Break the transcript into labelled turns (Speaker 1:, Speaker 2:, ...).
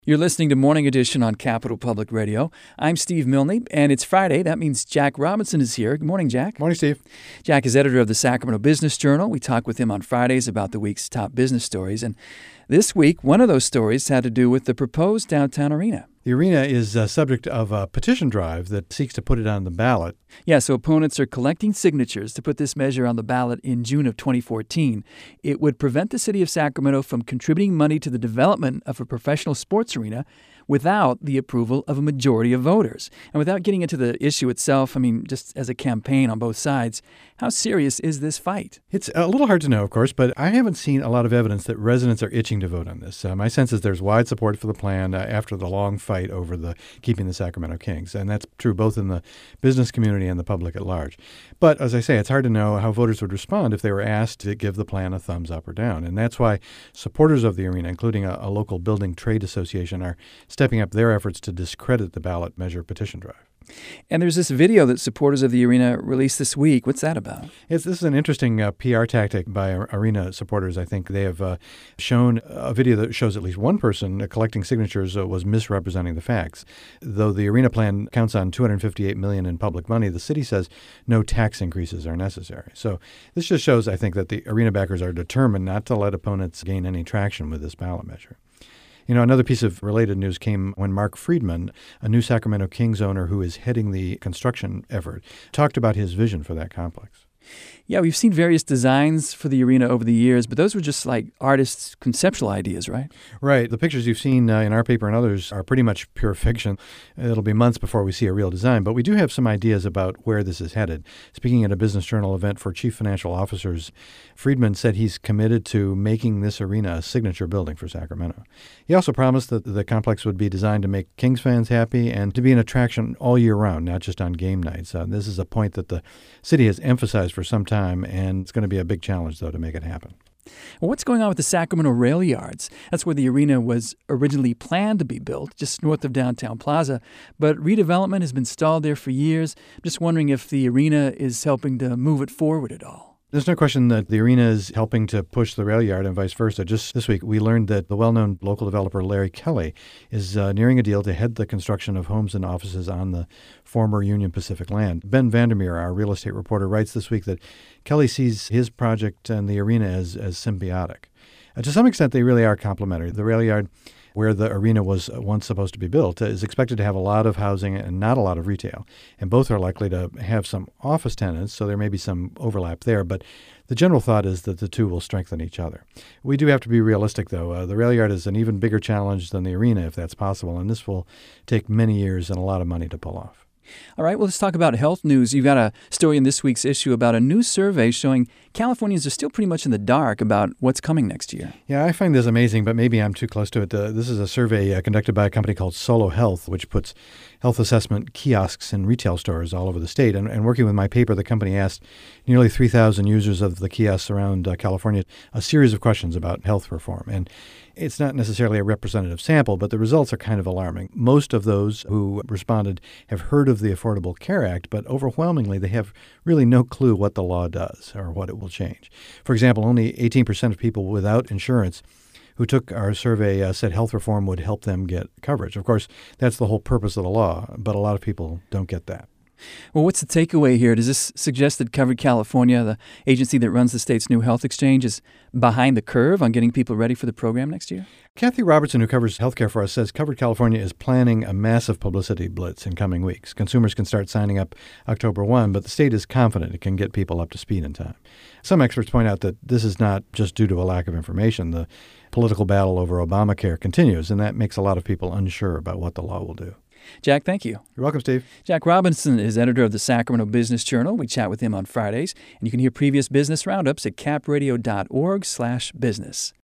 Speaker 1: You're listening to Morning Edition on Capital Public Radio. I'm Steve Milne, and it's Friday. That means Jack Robinson is here. Good morning, Jack.
Speaker 2: Morning, Steve.
Speaker 1: Jack is editor of the Sacramento Business Journal. We talk with him on Fridays about the week's top business stories. And this week, one of those stories had to do with the proposed downtown arena.
Speaker 2: The arena is subject of a petition drive that seeks to put it on the ballot.
Speaker 1: Yeah, so opponents are collecting signatures to put this measure on the ballot in June of 2014. It would prevent the city of Sacramento from contributing money to the development of a professional sports arena without the approval of a majority of voters. And without getting into the issue itself, just as a campaign on both sides, how serious is this fight?
Speaker 2: It's a little hard to know, of course, but I haven't seen a lot of evidence that residents are itching to vote on this. My sense is there's wide support for the plan after the long fight over keeping the Sacramento Kings, and that's true both in the business community and the public at large. But as I say, it's hard to know how voters would respond if they were asked to give the plan a thumbs up or down, and that's why supporters of the arena, including a local building trade association, are stepping up their efforts to discredit the ballot measure petition drive.
Speaker 1: And there's this video that supporters of the arena released this week. What's that about?
Speaker 2: This is an interesting PR tactic by arena supporters. I think they have shown a video that shows at least one person collecting signatures was misrepresenting the facts. Though the arena plan counts on $258 million in public money, the city says no tax increases are necessary. So this just shows, I think, that the arena backers are determined not to let opponents gain any traction with this ballot measure. Another piece of related news came when Mark Friedman, a new Sacramento Kings owner who is heading the construction effort, talked about his vision for that complex.
Speaker 1: Yeah, we've seen various designs for the arena over the years, but those were just like artists' conceptual ideas, right?
Speaker 2: Right. The pictures you've seen in our paper and others are pretty much pure fiction. It'll be months before we see a real design, but we do have some ideas about where this is headed. Speaking at a Business Journal event for chief financial officers, Friedman said he's committed to making this arena a signature building for Sacramento. He also promised that the complex would be designed to make Kings fans happy and to be an attraction all year round, not just on game nights. This is a point that the city has emphasized for some time, and it's going to be a big challenge, though, to make it happen.
Speaker 1: Well, what's going on with the Sacramento Rail Yards? That's where the arena was originally planned to be built, just north of downtown Plaza, but redevelopment has been stalled there for years. I'm just wondering if the arena is helping to move it forward at all.
Speaker 2: There's no question that the arena is helping to push the rail yard and vice versa. Just this week, we learned that the well-known local developer Larry Kelly is nearing a deal to head the construction of homes and offices on the former Union Pacific land. Ben Vandermeer, our real estate reporter, writes this week that Kelly sees his project and the arena as symbiotic. To some extent, they really are complementary. The rail yard, where the arena was once supposed to be built, is expected to have a lot of housing and not a lot of retail. And both are likely to have some office tenants, so there may be some overlap there. But the general thought is that the two will strengthen each other. We do have to be realistic, though. The rail yard is an even bigger challenge than the arena, if that's possible, and this will take many years and a lot of money to pull off.
Speaker 1: All right, well, let's talk about health news. You've got a story in this week's issue about a new survey showing Californians are still pretty much in the dark about what's coming next year.
Speaker 2: Yeah, I find this amazing, but maybe I'm too close to it. This is a survey conducted by a company called Solo Health, which puts health assessment kiosks in retail stores all over the state. And working with my paper, the company asked nearly 3,000 users of the kiosks around California a series of questions about health reform. And it's not necessarily a representative sample, but the results are kind of alarming. Most of those who responded have heard of the Affordable Care Act, but overwhelmingly they have really no clue what the law does or what it will change. For example, only 18% of people without insurance who took our survey said health reform would help them get coverage. Of course, that's the whole purpose of the law, but a lot of people don't get that.
Speaker 1: Well, what's the takeaway here? Does this suggest that Covered California, the agency that runs the state's new health exchange, is behind the curve on getting people ready for the program next year?
Speaker 2: Kathy Robertson, who covers healthcare for us, says Covered California is planning a massive publicity blitz in coming weeks. Consumers can start signing up October 1, but the state is confident it can get people up to speed in time. Some experts point out that this is not just due to a lack of information. The political battle over Obamacare continues, and that makes a lot of people unsure about what the law will do.
Speaker 1: Jack, thank you.
Speaker 2: You're welcome, Steve.
Speaker 1: Jack Robinson is editor of the Sacramento Business Journal. We chat with him on Fridays, and you can hear previous business roundups at capradio.org/business.